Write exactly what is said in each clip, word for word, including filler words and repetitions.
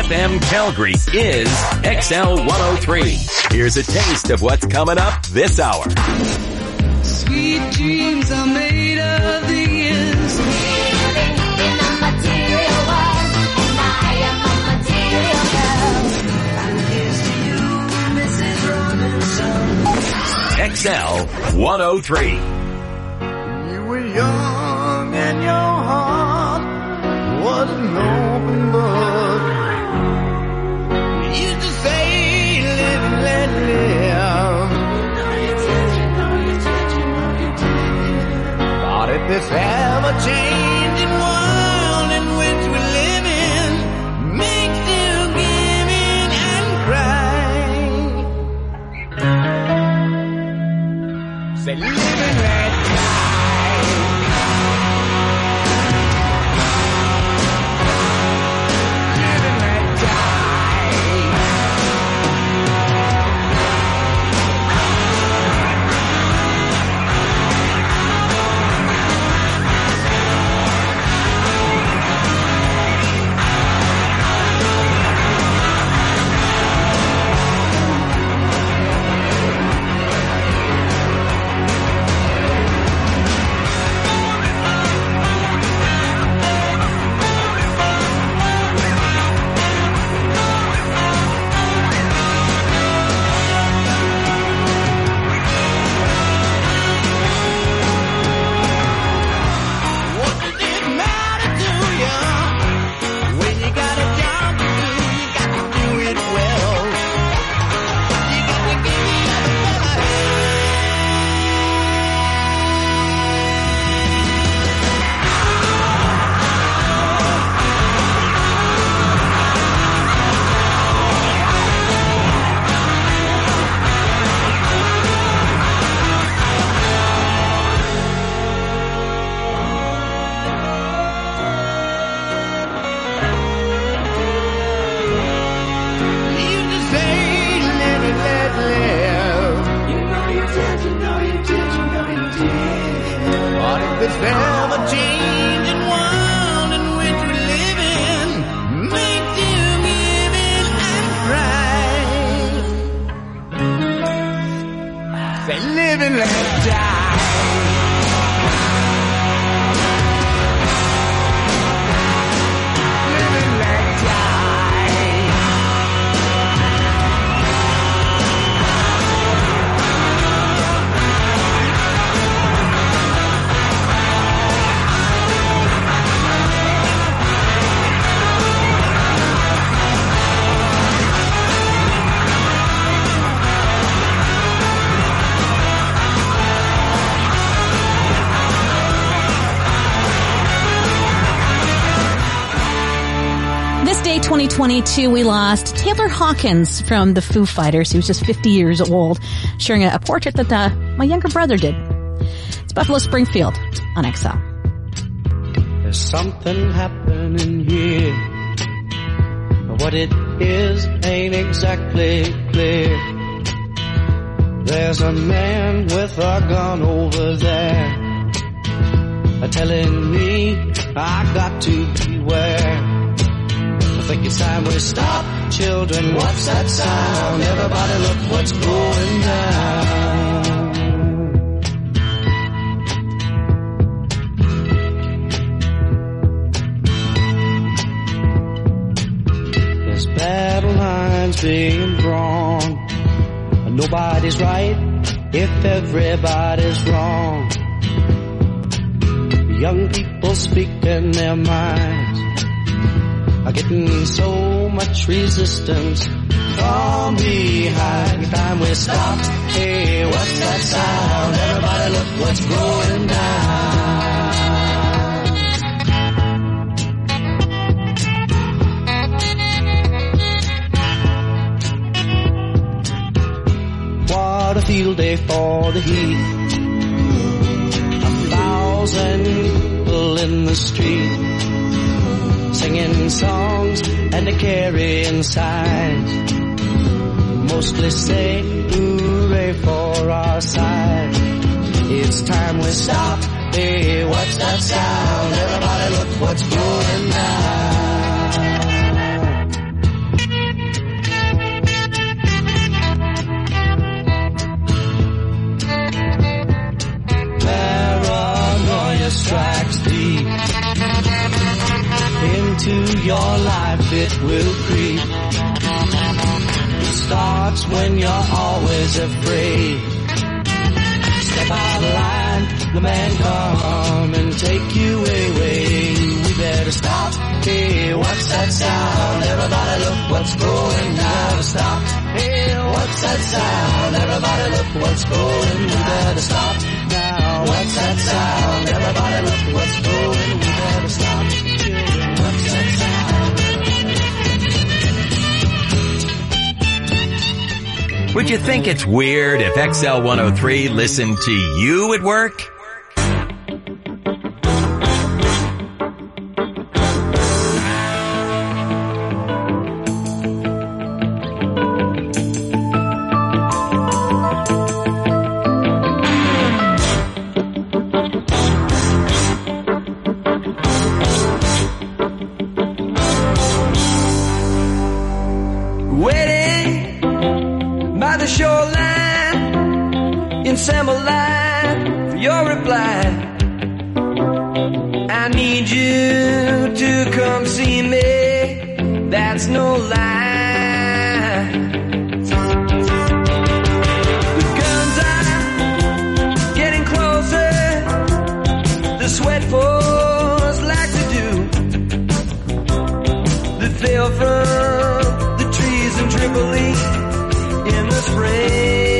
F M Calgary is X L one oh three. Here's a taste of what's coming up this hour. Sweet dreams are made of these. Living in a material world, and I am a material girl. And here's to you, Missus Robinson. X L one oh three. You were young and your heart was an open book. You used to say, live and let live. Thought if this ever-changing world in which we live in makes you give in and cry, say, live and let this ever-changing world in which we live in makes you give in and cry. Say, live and let die. Live and let Day twenty twenty-two, we lost Taylor Hawkins from the Foo Fighters. He was just fifty years old, sharing a, a portrait that uh, my younger brother did. It's Buffalo Springfield on X L. There's something happening here, but what it is ain't exactly clear. There's a man with a gun over there, telling me I got to beware. I think it's time we stop, children. What's that sound? Everybody look what's going down. There's battle lines being drawn. Nobody's right if everybody's wrong. Young people speaking their minds are getting so much resistance from behind. It's time we stop. Hey, what's that sound? Everybody look what's going down. What a field day for the heat. A thousand people in the street, singing songs and a carrying signs, mostly say hooray for our side. It's time we stop. Hey, what's that sound? Everybody look what's going down. into your life it will creep. It starts when you're always afraid. Step out of line, the man come and take you away. We better stop. Hey, what's that sound? Everybody look what's going down. Stop. Hey, what's that sound? Everybody look what's going. We better stop now. What's that sound? Everybody look what's going. We better stop. What's that sound? Would you think it's weird if X L one oh three listened to you at work? Line for your reply. I need you to come see me. That's no lie. The guns are getting closer. The sweat pours like they do. That fell from the trees in Tripoli in the spring.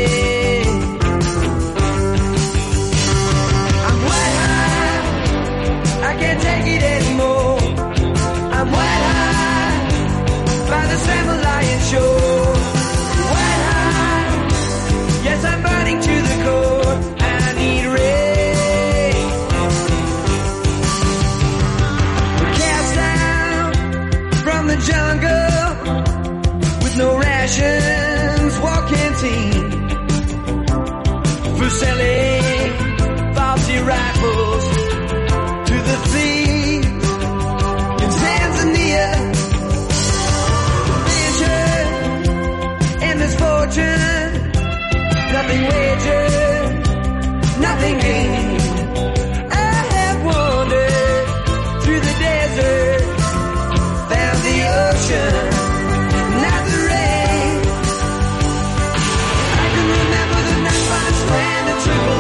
Show. White high, yes, I'm burning to the core. I need rain. We're cast out from the jungle with no rations, war canteen for selling faulty rifles to the thieves in Tanzania. Misfortune, nothing wagered, nothing gained. I have wandered through the desert, found the ocean, not the rain. I can remember the night I swam to Tripoli.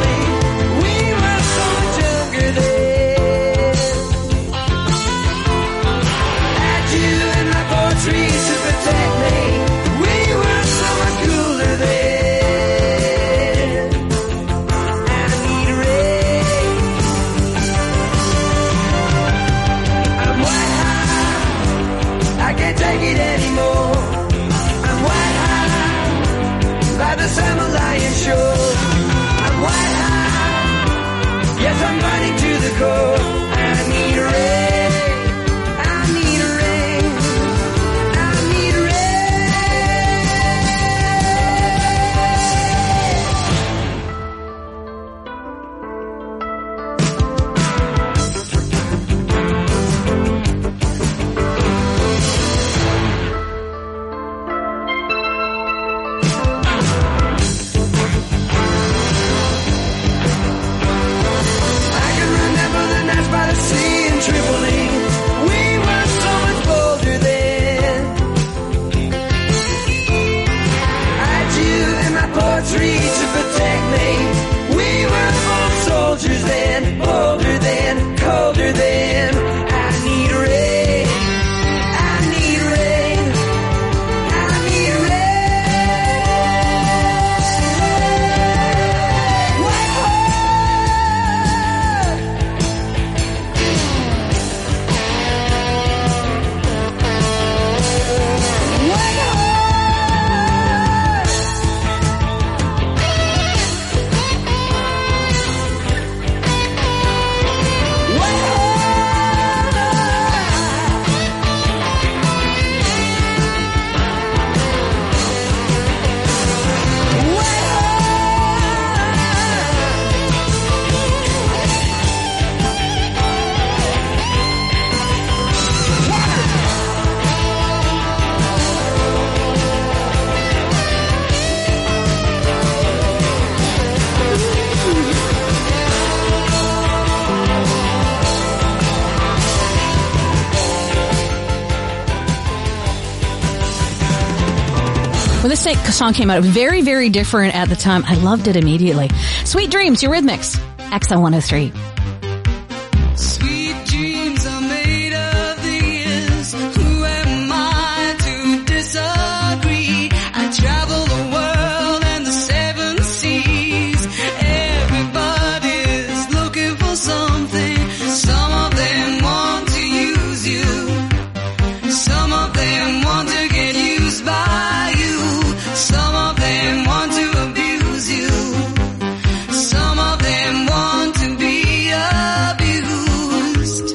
when this song came out, it was very, very different at the time. I loved it immediately. Sweet Dreams, Eurythmics, X L one oh three. Sweet dreams are made of these. Who am I to disagree? I travel the world and the seven seas. Everybody's looking for something. Some of them want to use you. Some of them want to get used by you. Some of them want to abuse you. Some of them want to be abused.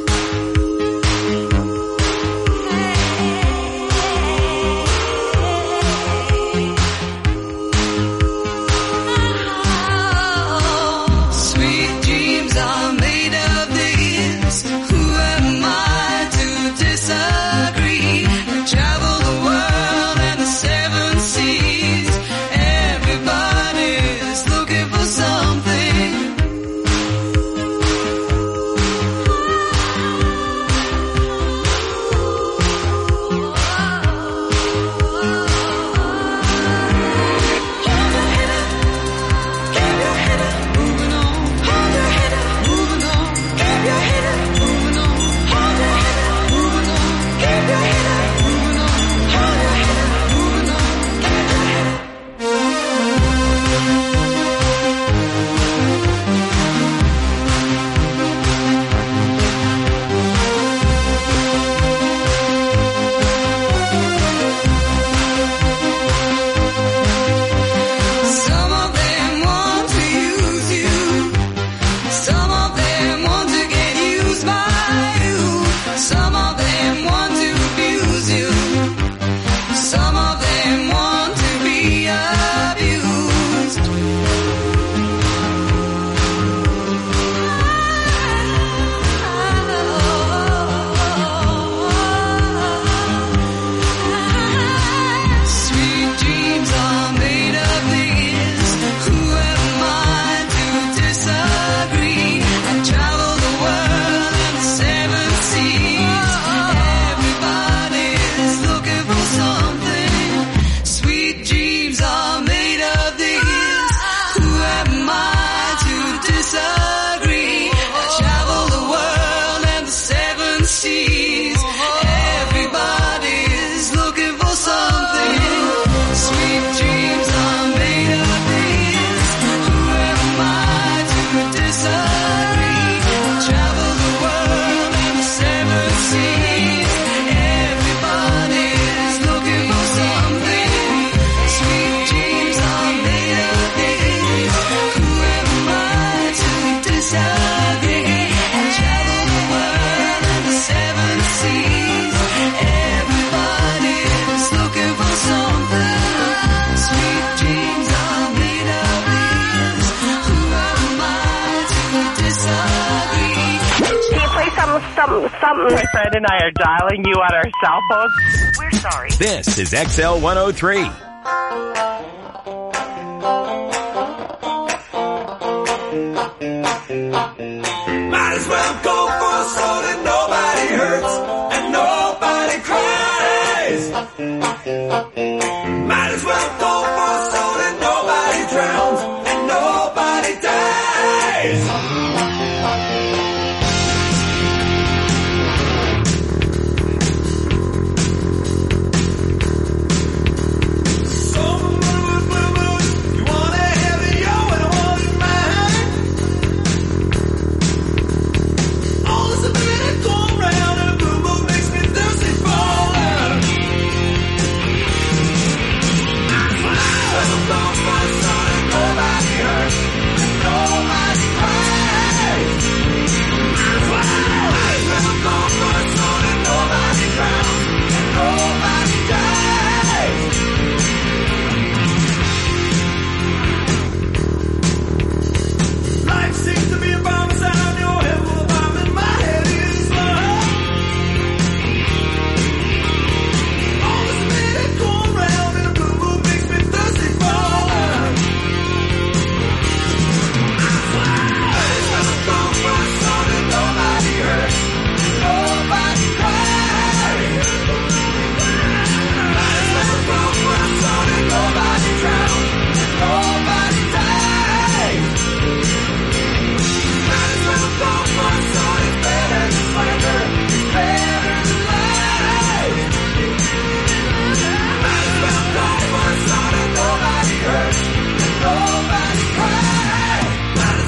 Sweet dreams are made of this. Who am I to disagree? I travel the world and the seven seas. Everybody's looking for something. Keep your head up, moving on. Hold your head up, moving on. Keep your head up, moving on. Hold your head up, moving on. Keep your head up, moving on. Hold your head up, moving on. Keep your head up. Some of them want to use you. Some of them want to get used by you. Some of them want to abuse you. Some of them want to be abused. Sweet dreams are made of these. Who am I to disagree? I travel the world and the seven seas. Everybody's looking for something. Sweet dreams are made of these. Who am I to disagree? I travel the world and the seven seas. Everybody's looking for something. Sweet dreams are made of these. Who am I to disagree? I travel the world and the seven seas. Everybody's looking for something. Sweet dreams are made of these. Who am I to disagree? I travel the world and the seven seas. Everybody's looking for something. Sweet dreams are made of these. Who am I to disagree? Can you play something, something, something? My friend and I are dialing you on our cell phones. We're sorry. This is X L one oh three. Might as well go for so that nobody hurts and nobody cries. Might as well go for so that nobody drowns and nobody dies. So, you want to have it your way, I want it mine.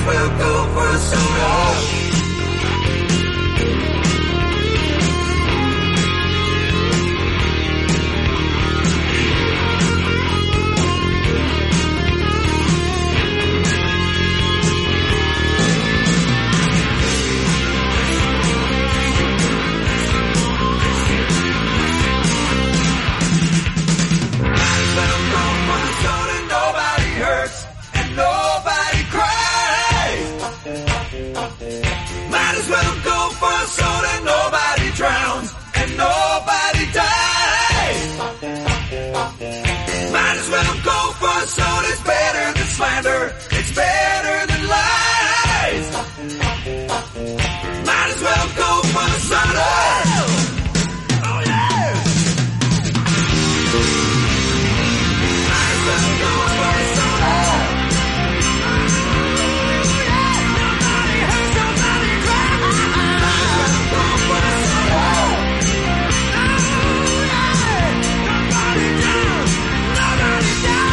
as well go for a soda. Slander, it's better than lies. Might as well go for the soda. Oh yeah. Might as well go for the soda. Nobody hurts, nobody cries. Might as well go for the soda. Nobody down, nobody down.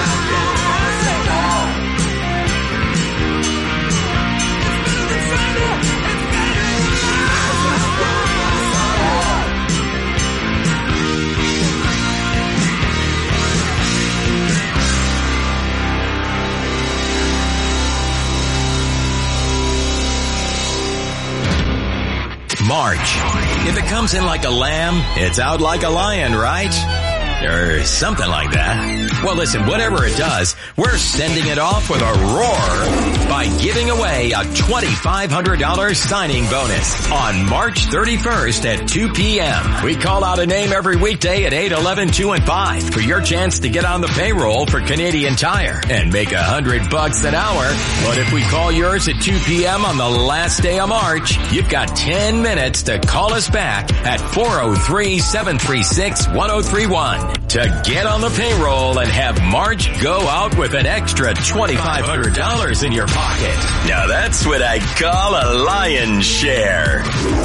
March. If it comes in like a lamb, it's out like a lion, right? Or something like that. Well, listen, whatever it does, we're sending it off with a roar by giving away a twenty-five hundred dollars signing bonus on March thirty-first at two p.m. We call out a name every weekday at eight, eleven, two, and five for your chance to get on the payroll for Canadian Tire and make a hundred bucks an hour. But if we call yours at two p.m. on the last day of March, you've got ten minutes to call us back at four oh three, seven three six, one oh three one to get on the payroll and have March go out with an extra twenty-five hundred dollars in your pocket. Now that's what I call a lion's share.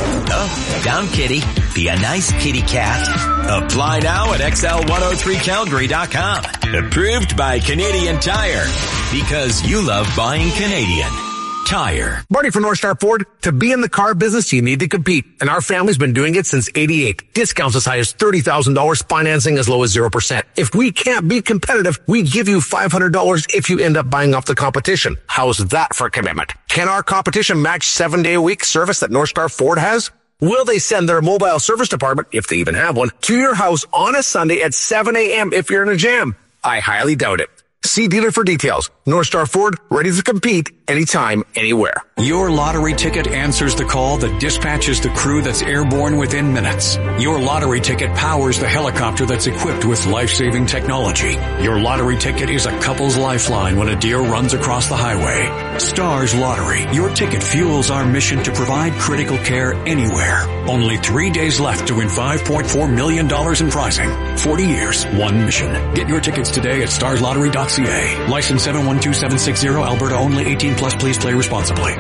Oh, down kitty. Be a nice kitty cat. Apply now at X L one oh three Calgary dot com. Approved by Canadian Tire. Because you love buying Canadian Tire. Marty from North Star Ford. To be in the car business, you need to compete. And our family's been doing it since eighty-eight. Discounts as high as thirty thousand dollars, financing as low as zero percent. If we can't be competitive, we give you five hundred dollars if you end up buying off the competition. How's that for commitment? Can our competition match seven-day-a-week service that North Star Ford has? Will they send their mobile service department, if they even have one, to your house on a Sunday at seven a.m. if you're in a jam? I highly doubt it. See dealer for details. North Star Ford, ready to compete anytime, anywhere. Your lottery ticket answers the call that dispatches the crew that's airborne within minutes. Your lottery ticket powers the helicopter that's equipped with life-saving technology. Your lottery ticket is a couple's lifeline when a deer runs across the highway. Stars Lottery. Your ticket fuels our mission to provide critical care anywhere. Only three days left to win five point four million dollars in prizing. forty years, one mission. Get your tickets today at stars lottery dot c a. License seven one two seven six zero, Alberta only, eighteen plus, please play responsibly.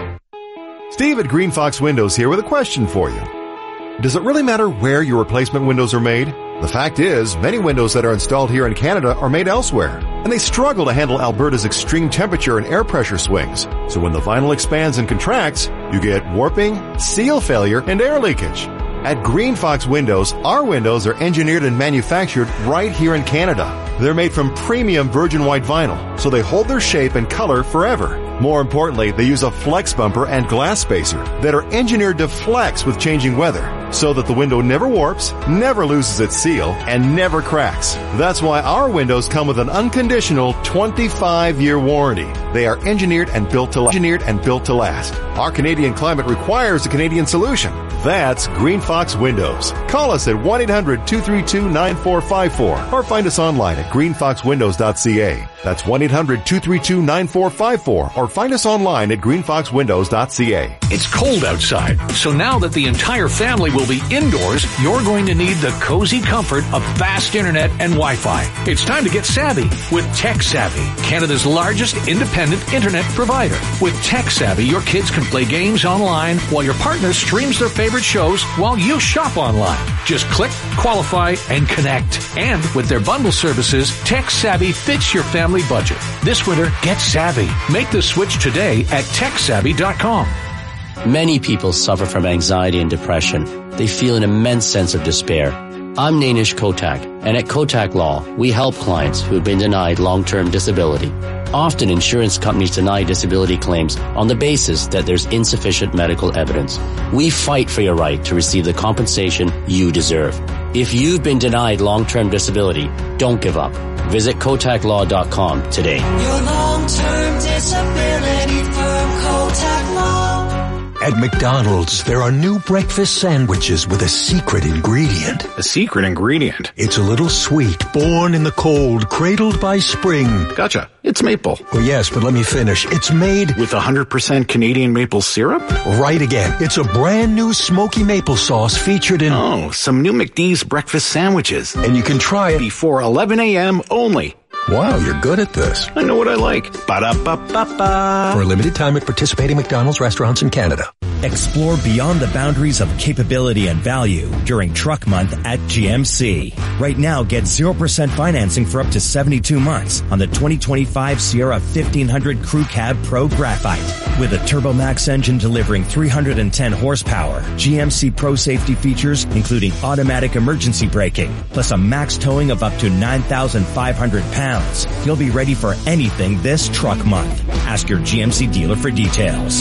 Steve at Green Fox Windows here with a question for you. Does it really matter where your replacement windows are made? The fact is, many windows that are installed here in Canada are made elsewhere, and they struggle to handle Alberta's extreme temperature and air pressure swings. So when the vinyl expands and contracts, you get warping, seal failure, and air leakage. At Green Fox Windows, our windows are engineered and manufactured right here in Canada. They're made from premium virgin white vinyl, so they hold their shape and color forever. More importantly, they use a flex bumper and glass spacer that are engineered to flex with changing weather, so that the window never warps, never loses its seal, and never cracks. That's why our windows come with an unconditional twenty-five year warranty. They are engineered and built to engineered and built to last. Our Canadian climate requires a Canadian solution. That's Green Fox Windows. Call us at one eight hundred two three two nine four five four or find us online at green fox windows dot c a. That's one eight hundred two three two nine four five four or find us online at green fox windows dot c a. It's cold outside, so now that the entire family will be indoors, you're going to need the cozy comfort of fast internet and Wi-Fi. It's time to get savvy with Tech Savvy, Canada's largest independent internet provider. With Tech Savvy, your kids can play games online while your partner streams their favorite favorite shows while you shop online. Just click, qualify, and connect. And with their bundle services, Tech Savvy fits your family budget. This winter, get savvy. Make the switch today at tech savvy dot com. Many people suffer from anxiety and depression. They feel an immense sense of despair. I'm Nainish Kotak, and at Kotak Law, we help clients who have been denied long-term disability. Often insurance companies deny disability claims on the basis that there's insufficient medical evidence. We fight for your right to receive the compensation you deserve. If you've been denied long-term disability, don't give up. Visit kotak law dot com today. Your long-term disability firm, Kotak Law. At McDonald's, there are new breakfast sandwiches with a secret ingredient. A secret ingredient? It's a little sweet, born in the cold, cradled by spring. Gotcha. It's maple. Well, yes, but let me finish. It's made with one hundred percent Canadian maple syrup? Right again. It's a brand new smoky maple sauce featured in... Oh, some new McD's breakfast sandwiches. And you can try it before eleven a.m. only. Wow, you're good at this. I know what I like. Ba-da-ba-ba-ba. For a limited time at participating McDonald's restaurants in Canada. Explore beyond the boundaries of capability and value during Truck Month at G M C. Right now, get zero percent financing for up to seventy-two months on the twenty twenty-five Sierra fifteen hundred Crew Cab Pro Graphite. With a TurboMax engine delivering three hundred ten horsepower, G M C Pro safety features including automatic emergency braking, plus a max towing of up to nine thousand five hundred pounds. You'll be ready for anything this Truck Month. Ask your G M C dealer for details.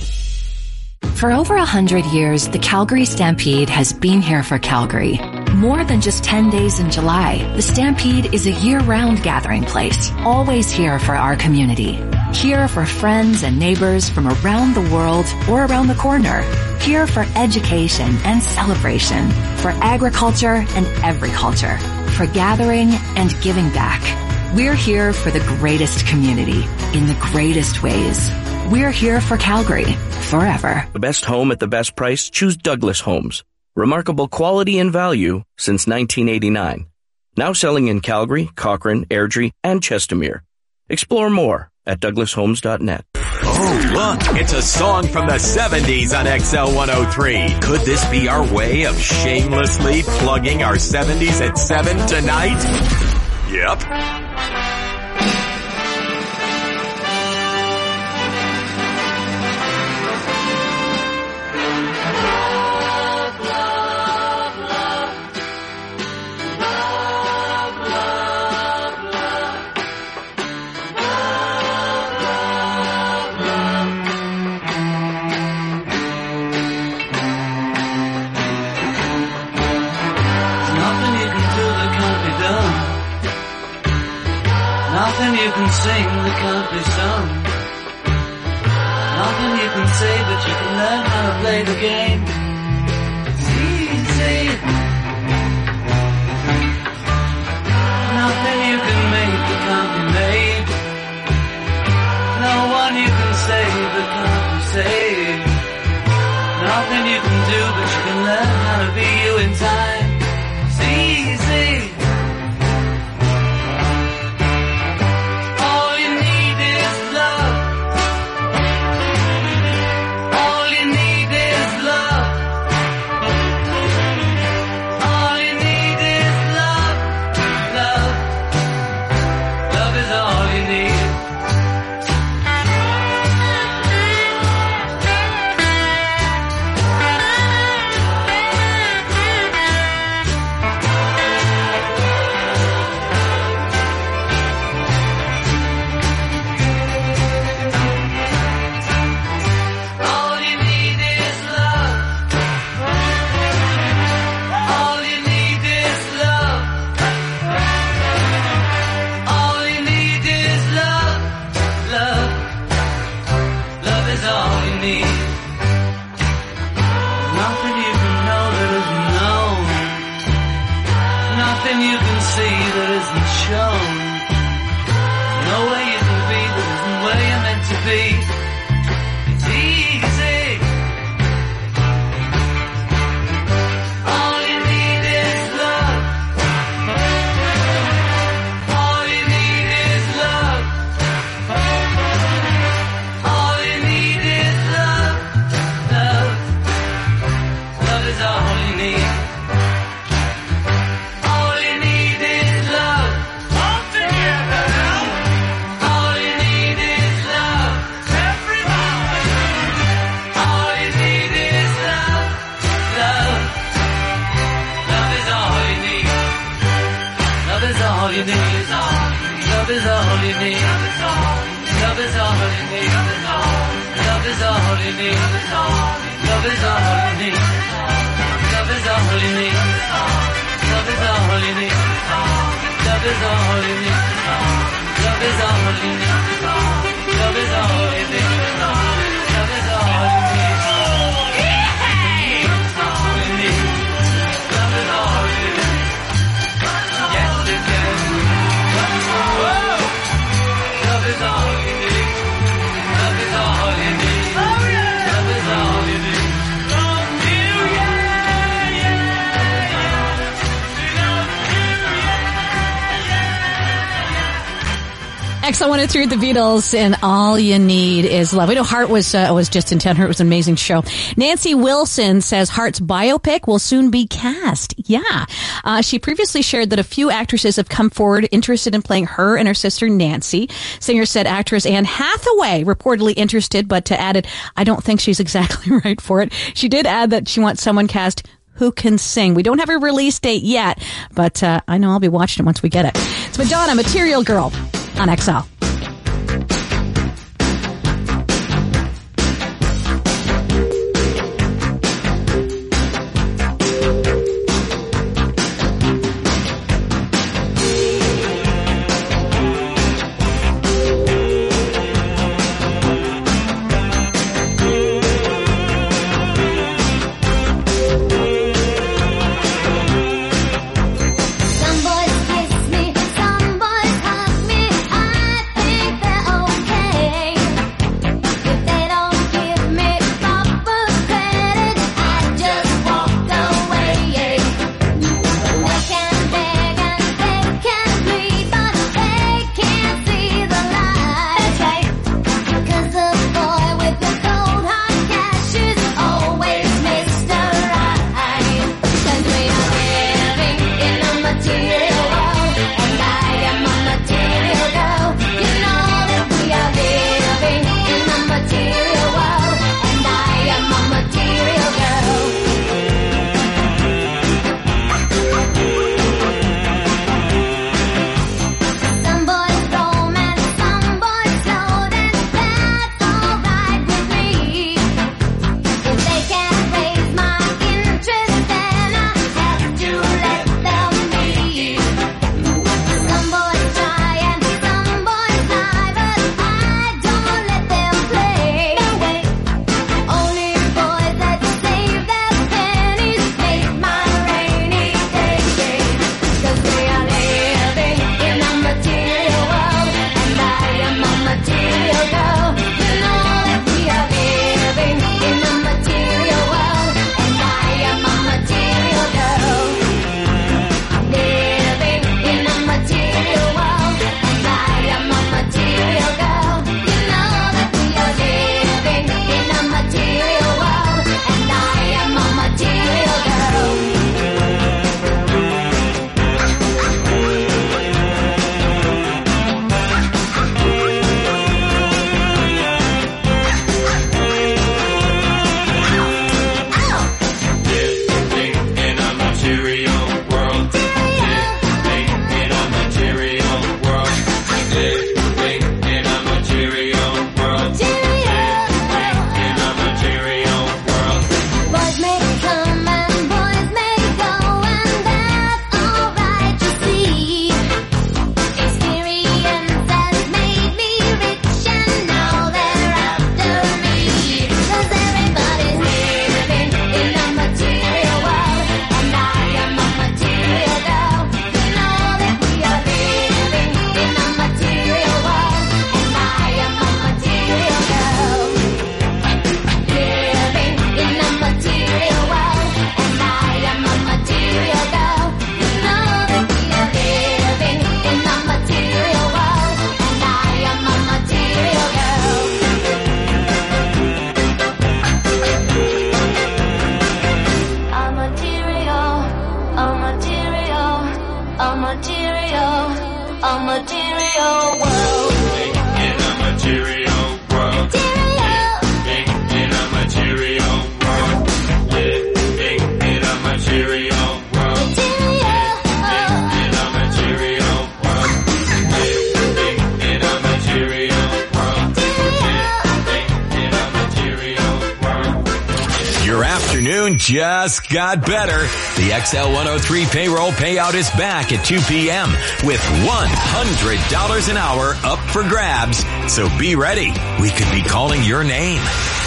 For over a hundred years, the Calgary Stampede has been here for Calgary. More than just ten days in July, the Stampede is a year-round gathering place, always here for our community. Here for friends and neighbors from around the world or around the corner. Here for education and celebration, for agriculture and agriculture, for gathering and giving back. We're here for the greatest community in the greatest ways. We're here for Calgary forever. The best home at the best price? Choose Douglas Homes. Remarkable quality and value since nineteen eighty-nine. Now selling in Calgary, Cochrane, Airdrie, and Chestermere. Explore more at douglas homes dot net. Oh, look, it's a song from the seventies on X L one oh three. Could this be our way of shamelessly plugging our seventies at seven tonight? Yep. Nothing you can sing that can't be sung. Nothing you can say, but you can learn how to play the game. It's easy. Nothing you can make that can't be made. No one you can save that can't be saved. Nothing you can do, but you can learn how to be you in time. It's easy. Love is all you need. Love is all you need. Love is all you need. Love is all you need. Love is all you need. Love is all you need. Love is all you need. Love is all you need. Love is all you need. Love is all you need. X L one oh three, The Beatles, and All You Need Is Love. We know Heart was uh, was just in town. It was an amazing show. Nancy Wilson says Heart's biopic will soon be cast. Yeah. Uh, she previously shared that a few actresses have come forward interested in playing her and her sister Nancy. Singer said actress Anne Hathaway reportedly interested, but uh, added, I don't think she's exactly right for it. She did add that she wants someone cast who can sing. We don't have a release date yet, but uh, I know I'll be watching it once we get it. It's Madonna, Material Girl, on X L. Some boys kiss me, some boys hug me. I It just got better. The X L one oh three payroll payout is back at two p.m. with one hundred dollars an hour up for grabs. So be ready. We could be calling your name.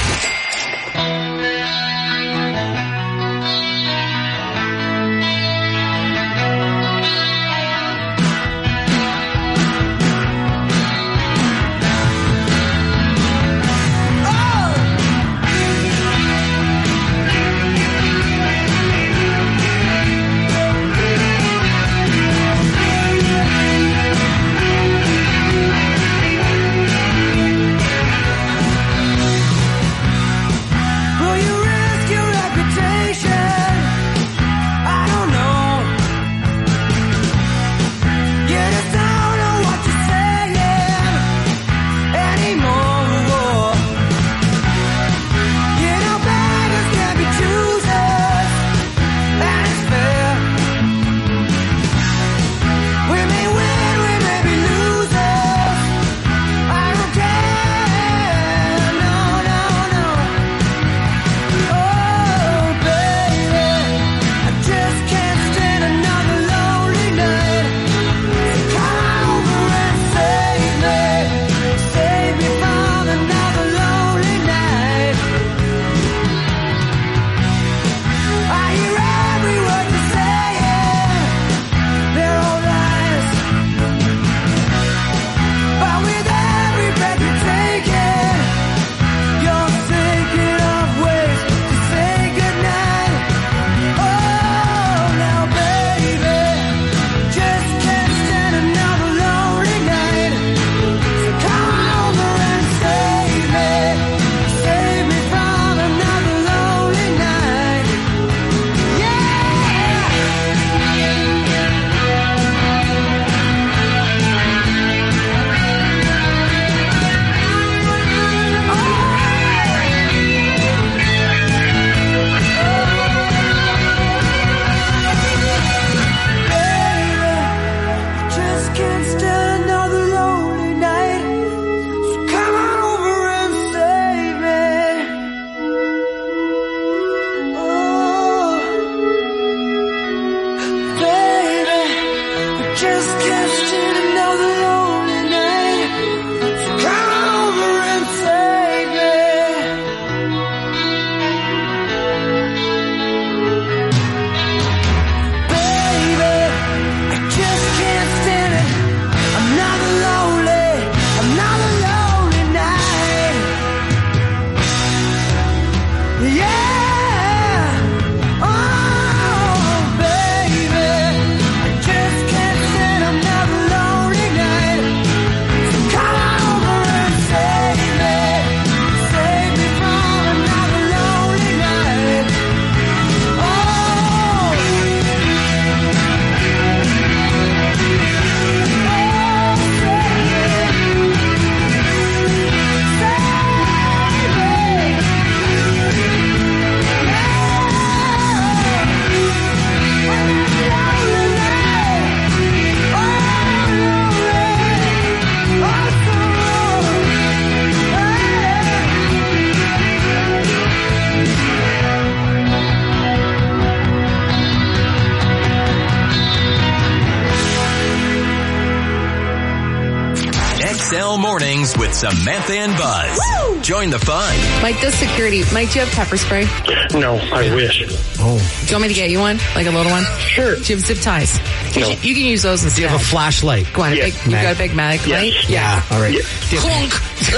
X L Mornings with Samantha and Buzz. Woo! Join the fun. Mike does security. Mike, do you have pepper spray? No, I wish. Oh. Do you want me to get you one? Like a little one? Sure. Do you have zip ties? No. You, you can use those instead. Do you have a flashlight? Go on. Yes. Big, you got a big mag Yes. light? Yeah. All right. Yes. Clunk.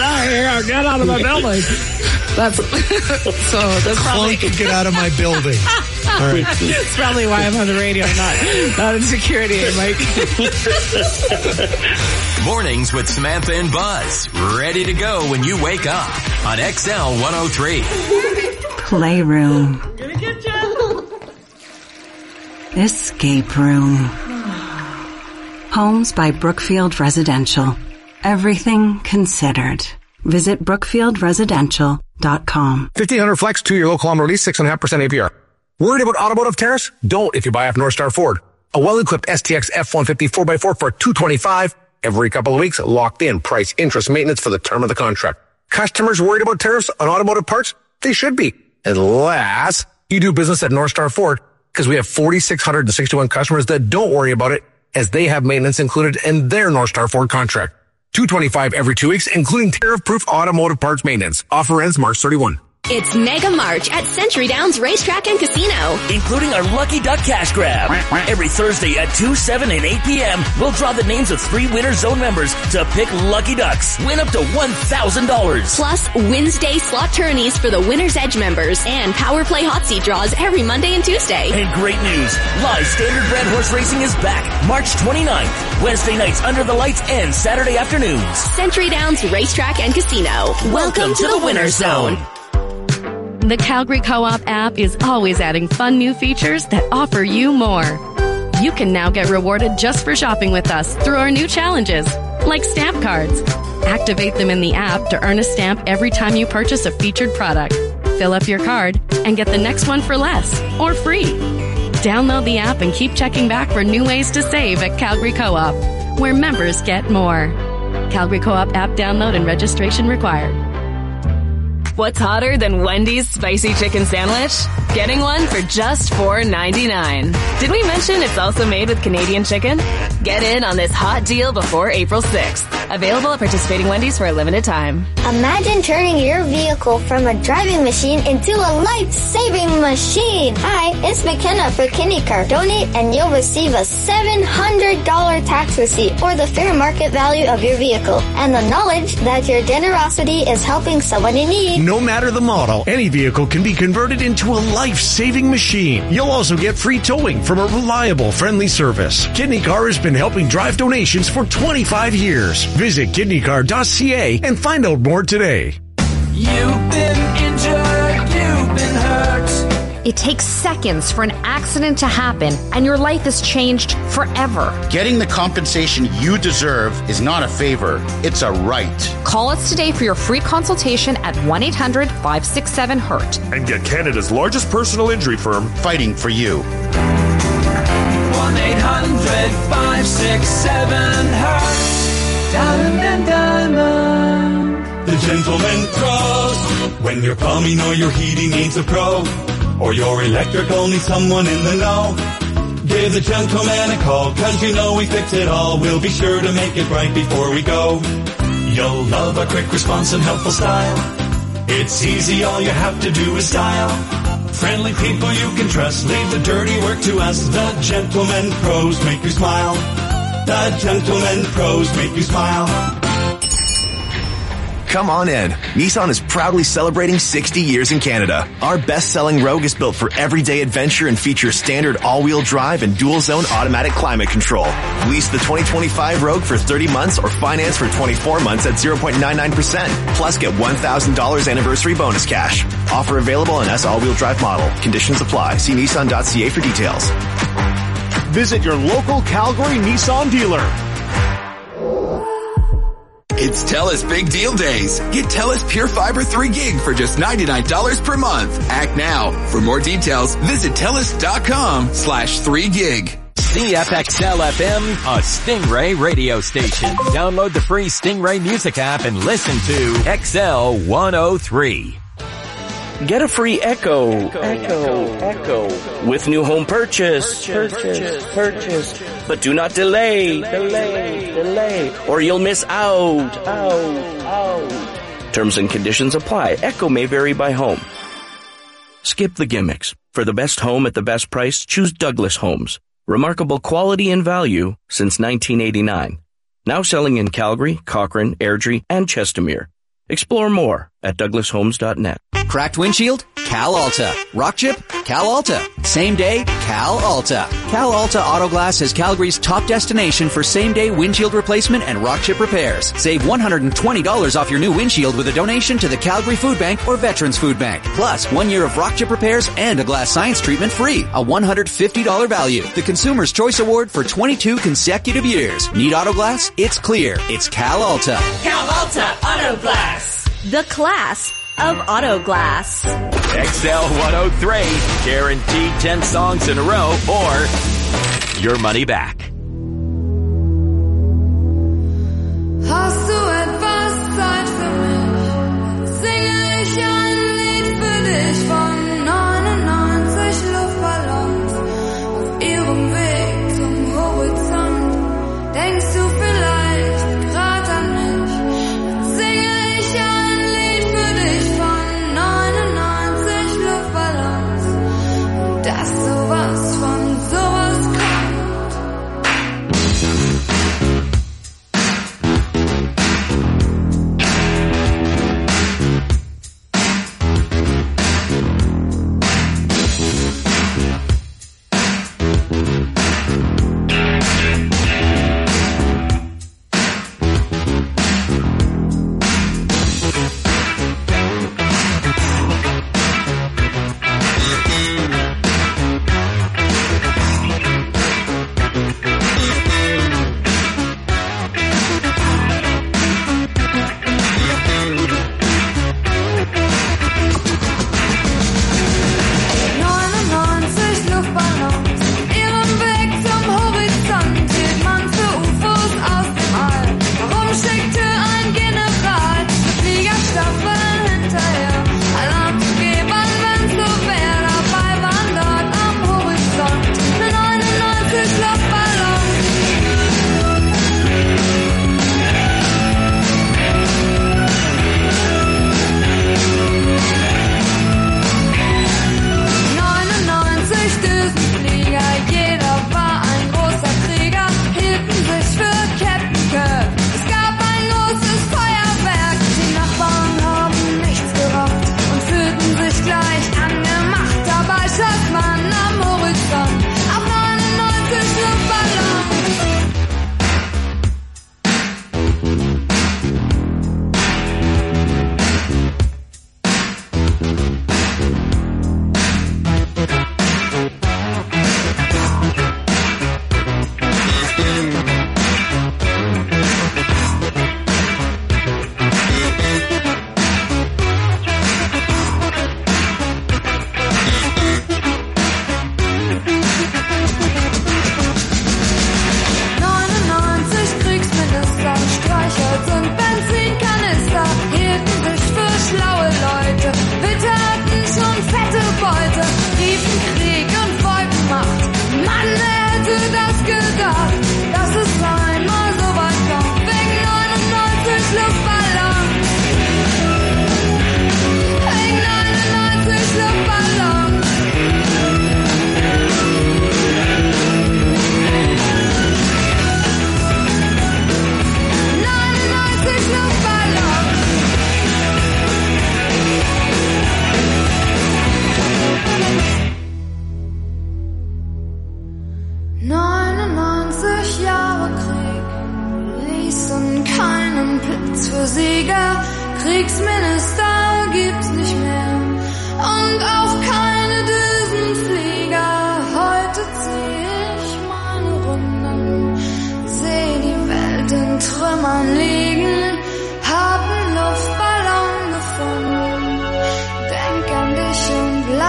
Ah, get out of my building. That's so. That's probably Clunk, get out of my building. All right. That's probably why I'm on the radio, not not in security, Mike. Mornings with Samantha and Buzz. Ready to go when you wake up on X L one oh three. Playroom. Escape room. Homes by Brookfield Residential. Everything considered. Visit brookfield residential dot com. fifteen hundred flex, two-year low kilometer lease, six point five percent A P R. Worried about automotive tariffs? Don't if you buy off North Star Ford. A well-equipped S T X F one fifty four by four for two hundred twenty-five dollars every couple of weeks, locked in price, interest, maintenance for the term of the contract. Customers worried about tariffs on automotive parts? They should be. Unless You do business at North Star Ford because we have four thousand six hundred sixty-one customers that don't worry about it as they have maintenance included in their North Star Ford contract. two hundred twenty-five every two weeks, including tariff-proof automotive parts maintenance. Offer ends March thirty-first. It's Mega March at Century Downs Racetrack and Casino. Including our Lucky Duck Cash Grab. Every Thursday at two, seven, and eight p.m., we'll draw the names of three Winter Zone members to pick Lucky Ducks. Win up to one thousand dollars. Plus, Wednesday slot tourneys for the Winner's Edge members and Power Play Hot Seat draws every Monday and Tuesday. And great news, live standardbred horse racing is back March twenty-ninth. Wednesday nights under the lights and Saturday afternoons. Century Downs Racetrack and Casino. Welcome, Welcome to, to the Winner's Zone. The Calgary Co-op app is always adding fun new features that offer you more. You can now get rewarded just for shopping with us through our new challenges, like stamp cards. Activate them in the app to earn a stamp every time you purchase a featured product. Fill up your card and get the next one for less or free. Download the app and keep checking back for new ways to save at Calgary Co-op, where members get more. Calgary Co-op app download and registration required. What's hotter than Wendy's spicy chicken sandwich? Getting one for just four ninety-nine. Did we mention it's also made with Canadian chicken? Get in on this hot deal before April sixth. Available at participating Wendy's for a limited time. Imagine turning your vehicle from a driving machine into a life-saving machine. Hi, it's McKenna for KidneyCar. Donate and you'll receive a seven hundred dollars tax receipt or the fair market value of your vehicle and the knowledge that your generosity is helping someone in need. No matter the model, any vehicle can be converted into a life-saving machine. You'll also get free towing from a reliable, friendly service. KidneyCar has been helping drive donations for twenty-five years. Visit kidney car dot c a and find out more today. You've been injured, you've been hurt. It takes seconds for an accident to happen, and your life is changed forever. Getting the compensation you deserve is not a favor, it's a right. Call us today for your free consultation at one eight hundred, five six seven, hurt. And get Canada's largest personal injury firm fighting for you. one eight hundred, five six seven, hurt. Diamond and Diamond. The Gentleman Pros. When your plumbing or your heating needs a pro, or your electrical needs someone in the know, give the Gentleman a call, cause you know we fix it all. We'll be sure to make it right before we go. You'll love our quick response and helpful style. It's easy, all you have to do is dial. Friendly people you can trust, leave the dirty work to us. The Gentleman Pros make you smile. The Gentleman Pros make you smile. Come on in. Nissan is proudly celebrating sixty years in Canada. Our best-selling Rogue is built for everyday adventure and features standard all-wheel drive and dual-zone automatic climate control. Lease the twenty twenty-five Rogue for thirty months or finance for twenty-four months at zero point nine nine percent. Plus get one thousand dollars anniversary bonus cash. Offer available on S all-wheel drive model. Conditions apply. See Nissan dot c a for details. Visit your local Calgary Nissan dealer. It's TELUS Big Deal Days. Get TELUS Pure Fiber three gig for just ninety-nine dollars per month. Act now. For more details, visit TELUS.com slash 3gig. C F X L F M, a Stingray radio station. Download the free Stingray music app and listen to X L one oh three. Get a free Echo, Echo, Echo, with new home purchase, purchase, purchase. But do not delay, delay, delay, or you'll miss out, out, out. Terms and conditions apply. Echo may vary by home. Skip the gimmicks. For the best home at the best price, choose Douglas Homes. Remarkable quality and value since nineteen eighty-nine. Now selling in Calgary, Cochrane, Airdrie, and Chestermere. Explore more at douglas homes dot net. Cracked windshield? Cal Alta. Rock chip? Cal Alta. Same day? Cal Alta. Cal Alta Auto Glass is Calgary's top destination for same-day windshield replacement and rock chip repairs. Save one hundred twenty dollars off your new windshield with a donation to the Calgary Food Bank or Veterans Food Bank. Plus, one year of rock chip repairs and a glass science treatment free. A one hundred fifty dollars value. The Consumer's Choice Award for twenty-two consecutive years. Need auto glass? It's clear. It's Cal Alta. Cal Alta Auto Glass. The class of auto glass. X L one oh three, guaranteed ten songs in a row or your money back. Hast du etwas Zeit für mich? Singe ich ein Lied für dich von neunundneunzig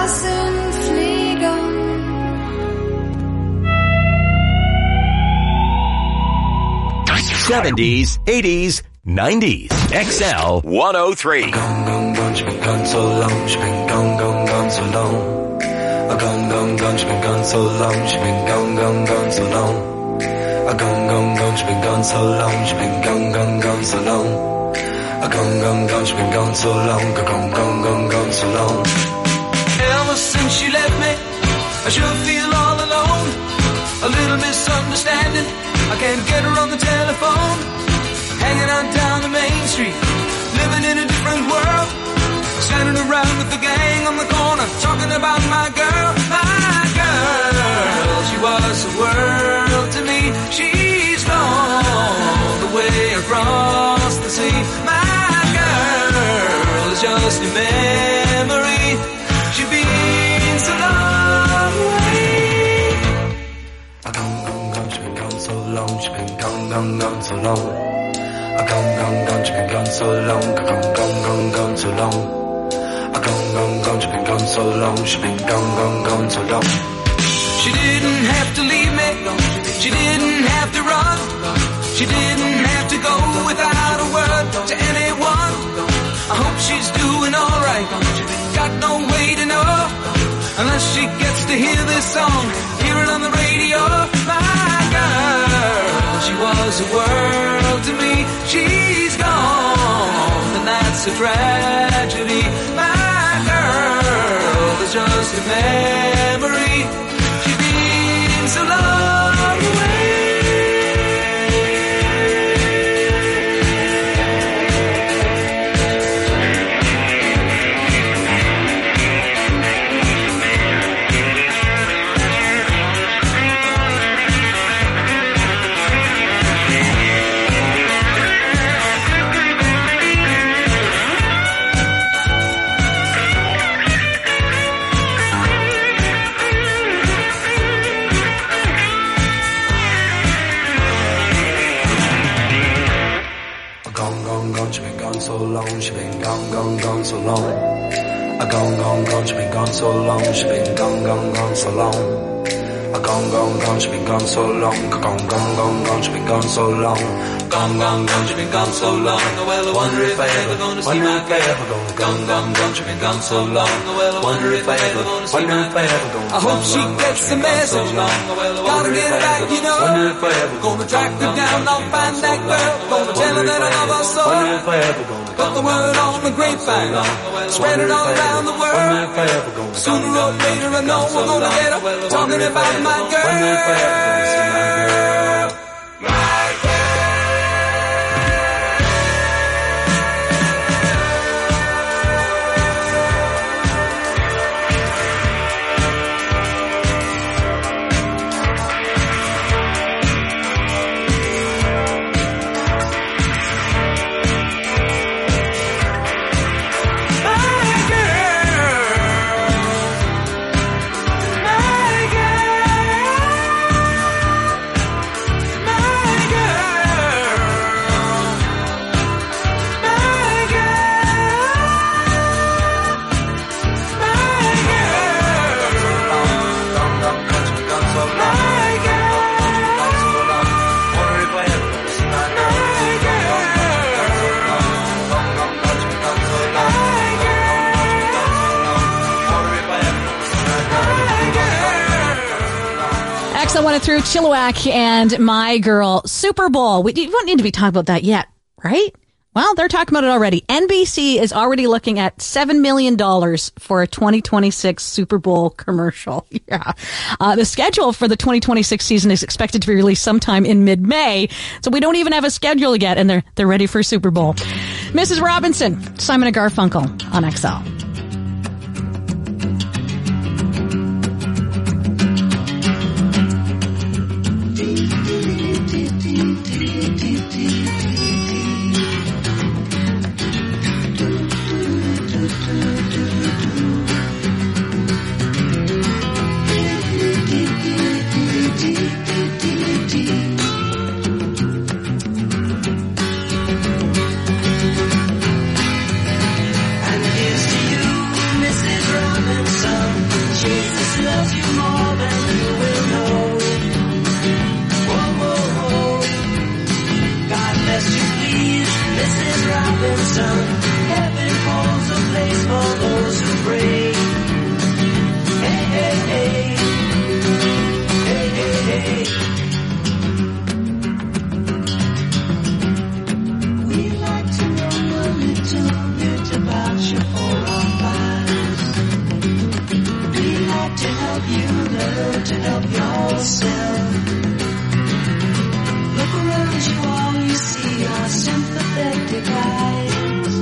lassen fliegen. seventies, eighties, nineties. X L one oh three. Gone, gone, gone, she been gone so long, she been gone, gone, gone so long. A gone, gone, gone, she been gone so long, she been gone, gone, gone so long. A gone, gone, gone, she been gone so long, she been gone, gone, gone so long. A gone, gone, gone, she been gone so long, a gone, gone, gone, gone so long. Ever since she left me, I sure feel all alone. A little misunderstanding, I can't get her on the telephone. Hanging out down the main street, living in a different world. Standing around with the gang on the corner, talking about my girl, my girl. She was the world to me. She's gone away across the sea. My girl is just a memory. She's been so long away. A gone, gone, gone, she been gone so long, she been gone, gone, gone so long. A gone, gone, gone, she been gone so long, a gone, gone, gone, gone so long. A gone, gone, gone, she been gone so long, she been gone, gone, gone so long. She didn't have to leave me, she didn't have to run, she didn't have to go without a word to anyone. I hope she's doing alright, got no way to know, unless she gets to hear this song, hear it on the radio. My girl, she was a world to me, she's gone, and that's a tragedy. My girl is just a memory. She's been so long away. So long, she been gone, gone, gone so long. A gone, gone, gone, she been gone so long, she been gone, gone, gone so long. A gone, gone, gone, she been gone so long, gone, gone, gone, gone, she been gone so long. Gone, gone, gone, she been gone so long. Well, I wonder if I ever gonna see my girl. Gone, gone, gone, she been gone so long. Well, I wonder if I ever gonna see my girl. I hope she gets the message. Gotta get her back, you know. Gonna track her down, I'll find that girl. Gonna tell her that I love her so. Put the word on the grapevine, spread it all around the world. Sooner or later I know we're gonna get her talking about my girl. My girl. I went through Chilliwack and My Girl Super Bowl. We don't need to be talking about that yet, right? Well, they're talking about it already. N B C is already looking at seven million dollars for a twenty twenty-six Super Bowl commercial. Yeah. Uh, the schedule for the twenty twenty-six season is expected to be released sometime in mid-May. So we don't even have a schedule yet, and they're, they're ready for Super Bowl. Missus Robinson, Simon and Garfunkel on X L. And here's to you. loves you more than you will know. Whoa, whoa, whoa. God bless you, please, Missus Robinson. Heaven holds a place for those who pray. Hey, hey, hey. Hey, hey, hey. We'd like to know a little bit about you for our lives. We'd like to help you learn to help yourself. Look around you, all you see are sympathetic eyes.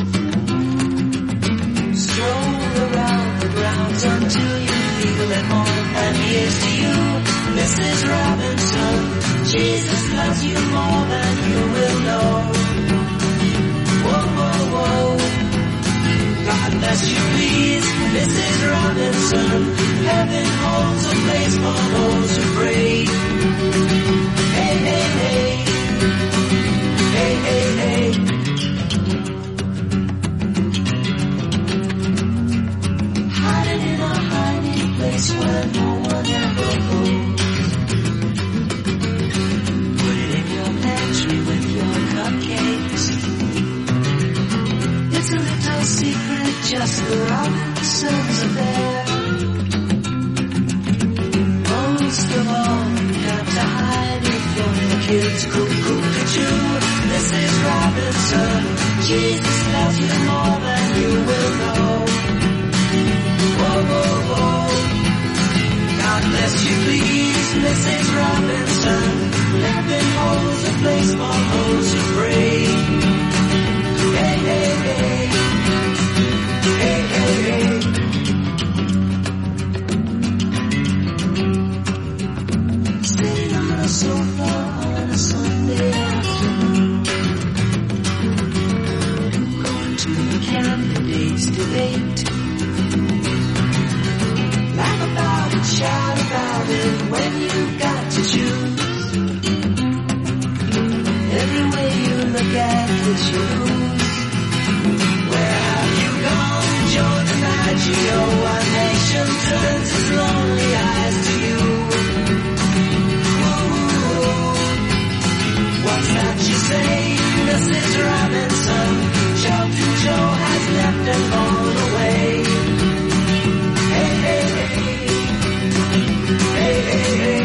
Stroll around the grounds until you feel at home. And here's to you, Missus Robinson. Jesus loves you more than you will know. Whoa, whoa, whoa. God bless you, please, Missus Robinson. Heaven holds a place for those who pray. Hey, hey, hey. Hey, hey, hey. Hiding in a hiding place where no one ever goes. Put it in your pantry with your cupcakes. It's a little secret, just the Robinsons are there. Most of all, you have to hide it from the kids. Cuckoo, cuckoo, Missus Robinson. Jesus loves you more than you will know. Whoa, whoa, whoa. God bless you, please, Missus Robinson. Heaven holds a place for those who pray. Hey, hey, hey. Hey, hey, hey. Sitting on a sofa on a Sunday afternoon. Going to the candidates' debate. Laugh about it, shout about it when you've got to choose. Every way you look at it, you lose. Where have you gone, Joe DiMaggio? Our nation turns its lonely eyes to you. Ooh, what's that you say, Missus Robinson? Shelton Joe has left and gone away. Hey, hey, hey. Hey, hey, hey.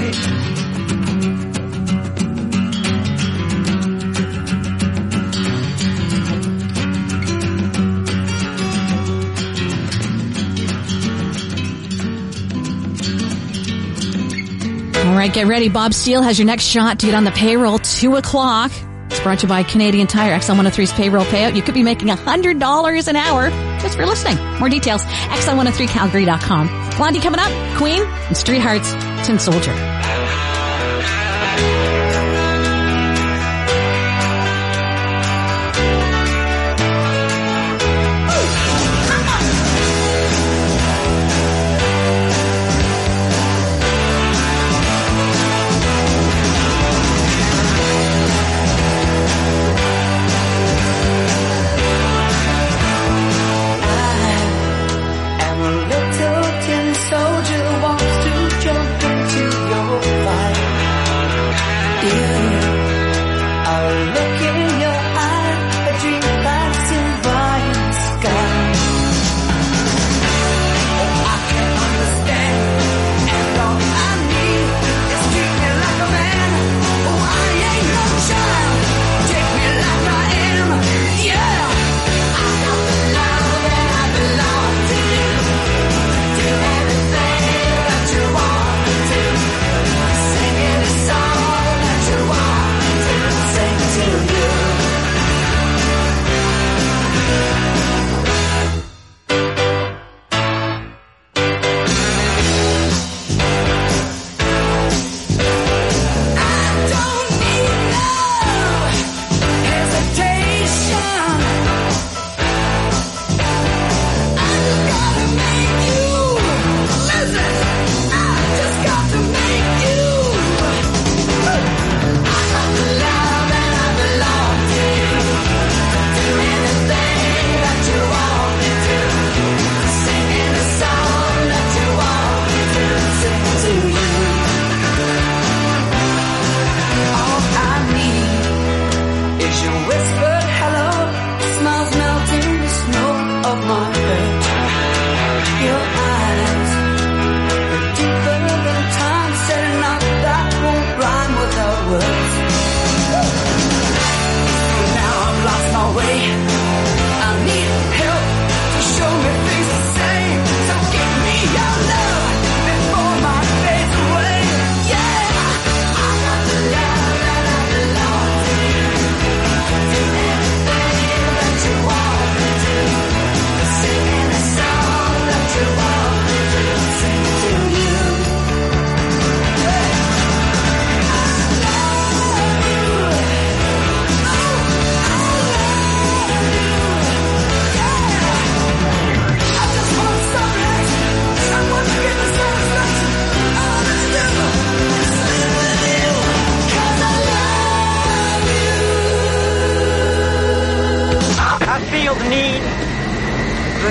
All right, get ready. Bob Steele has your next shot to get on the payroll, two o'clock. It's brought to you by Canadian Tire. X L one oh three's payroll payout. You could be making one hundred dollars an hour just for listening. More details, X L one oh three Calgary dot com. Blondie coming up, Queen, and Street Hearts, Tin Soldier. I'm a little tin soldier, wants to jump into your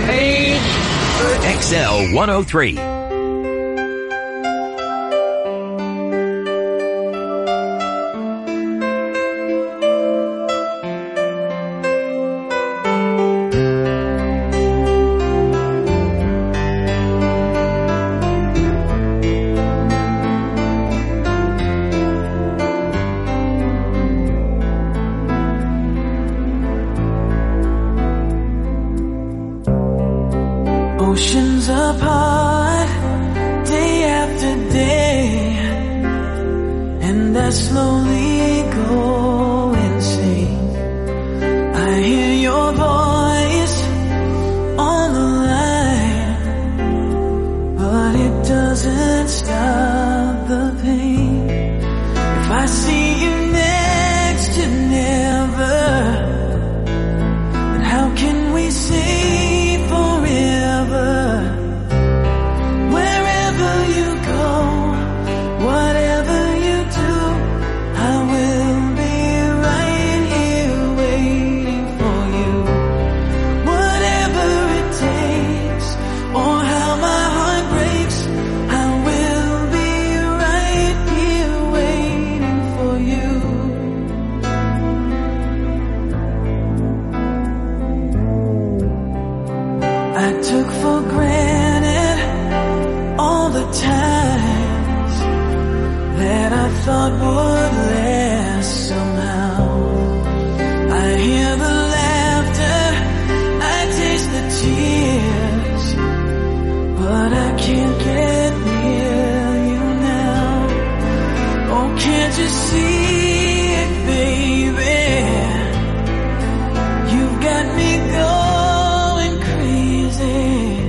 lemonade. X L one oh three. Oceans apart, day after day, and I slowly go insane. I hear your voice on the line, but it doesn't stop the pain. If I see you next to never, then how can we say forever? Wherever you go, whatever you do, I will be right here waiting for you. Whatever it takes, or how my heart breaks, I will be right here waiting for you. I took for granted all the times that I thought would last somehow. I hear the laughter, I taste the tears, but I can't get near you now. Oh, can't you see it, baby? You've got me going crazy.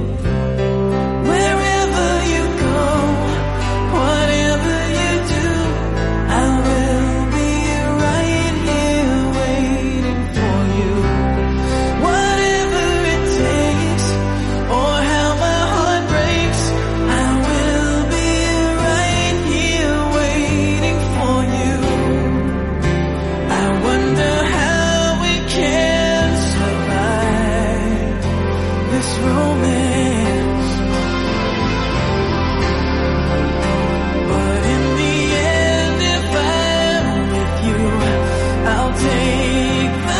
Wherever you go, whatever you do, I will be right here waiting for you. Whatever it takes, or how my heart breaks, I will be right here waiting for you. I wonder how we can survive this romance. But in the end, if I'm with you, I'll take the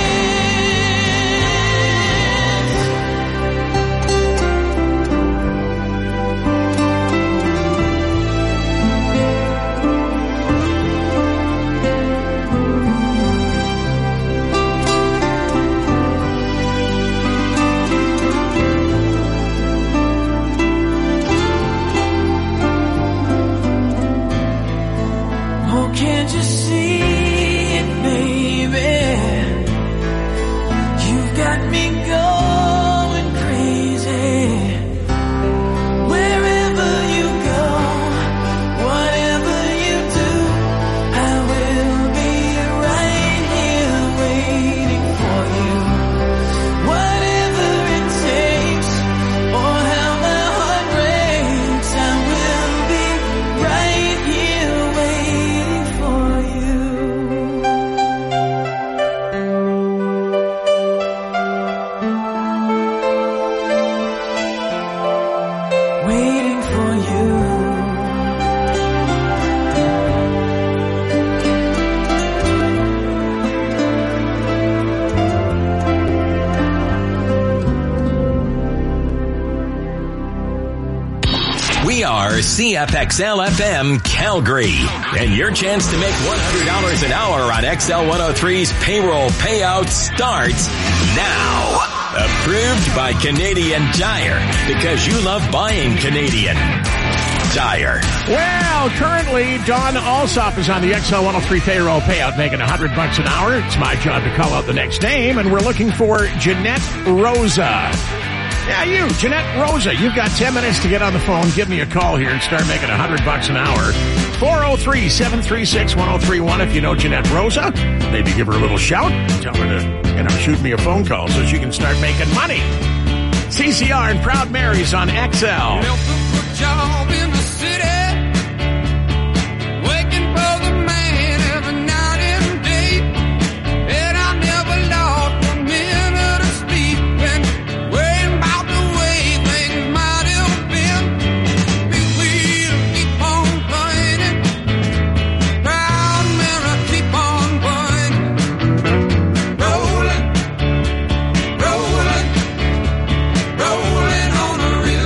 Oh, can't you see it, baby? You've got me going crazy. Wherever you go, whatever you do, I will be right here waiting for you. Whatever it takes, or how my heart breaks, I will be right here waiting for you. Waiting for you. We are C F X L F M Calgary. And your chance to make one hundred dollars an hour on X L one oh three's payroll payout starts now. Approved by Canadian Tire, because you love buying Canadian Tire. Well, currently, Don Alsop is on the X L one oh three payroll payout, making one hundred bucks an hour. It's my job to call out the next name, and we're looking for Jeanette Rosa. Yeah, you, Jeanette Rosa. You've got ten minutes to get on the phone. Give me a call here and start making one hundred bucks an hour. four oh three, seven three six, one oh three one if you know Jeanette Rosa. Maybe give her a little shout. Tell her to, you know, shoot me a phone call so she can start making money. C C R and Proud Mary's on X L. Job in